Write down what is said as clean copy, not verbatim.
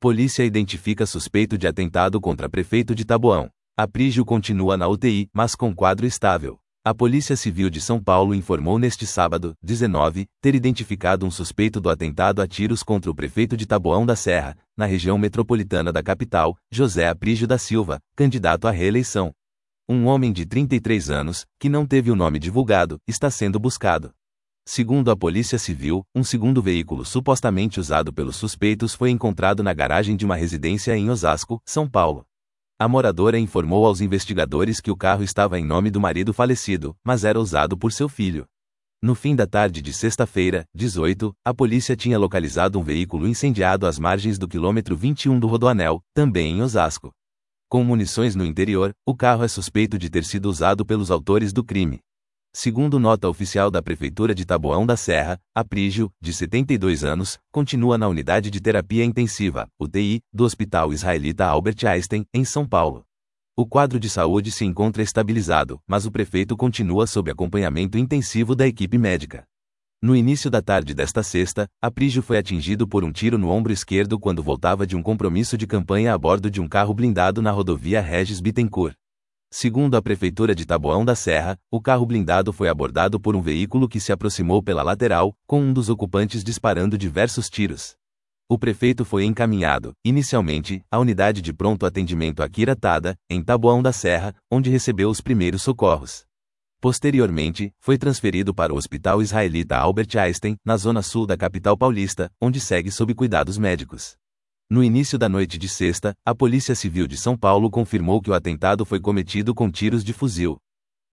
Polícia identifica suspeito de atentado contra prefeito de Taboão. Aprígio continua na UTI, mas com quadro estável. A Polícia Civil de São Paulo informou neste sábado, 19, ter identificado um suspeito do atentado a tiros contra o prefeito de Taboão da Serra, na região metropolitana da capital, José Aprígio da Silva, candidato à reeleição. Um homem de 33 anos, que não teve o nome divulgado, está sendo buscado. Segundo a Polícia Civil, um segundo veículo supostamente usado pelos suspeitos foi encontrado na garagem de uma residência em Osasco, São Paulo. A moradora informou aos investigadores que o carro estava em nome do marido falecido, mas era usado por seu filho. No fim da tarde de sexta-feira, 18, a polícia tinha localizado um veículo incendiado às margens do quilômetro 21 do Rodoanel, também em Osasco. Com munições no interior, o carro é suspeito de ter sido usado pelos autores do crime. Segundo nota oficial da Prefeitura de Taboão da Serra, Aprígio, de 72 anos, continua na unidade de terapia intensiva, UTI, do Hospital Israelita Albert Einstein, em São Paulo. O quadro de saúde se encontra estabilizado, mas o prefeito continua sob acompanhamento intensivo da equipe médica. No início da tarde desta sexta, Aprígio foi atingido por um tiro no ombro esquerdo quando voltava de um compromisso de campanha a bordo de um carro blindado na rodovia Regis Bittencourt. Segundo a Prefeitura de Taboão da Serra, o carro blindado foi abordado por um veículo que se aproximou pela lateral, com um dos ocupantes disparando diversos tiros. O prefeito foi encaminhado, inicialmente, à unidade de pronto atendimento Aquiratada, em Taboão da Serra, onde recebeu os primeiros socorros. Posteriormente, foi transferido para o Hospital Israelita Albert Einstein, na zona sul da capital paulista, onde segue sob cuidados médicos. No início da noite de sexta, a Polícia Civil de São Paulo confirmou que o atentado foi cometido com tiros de fuzil.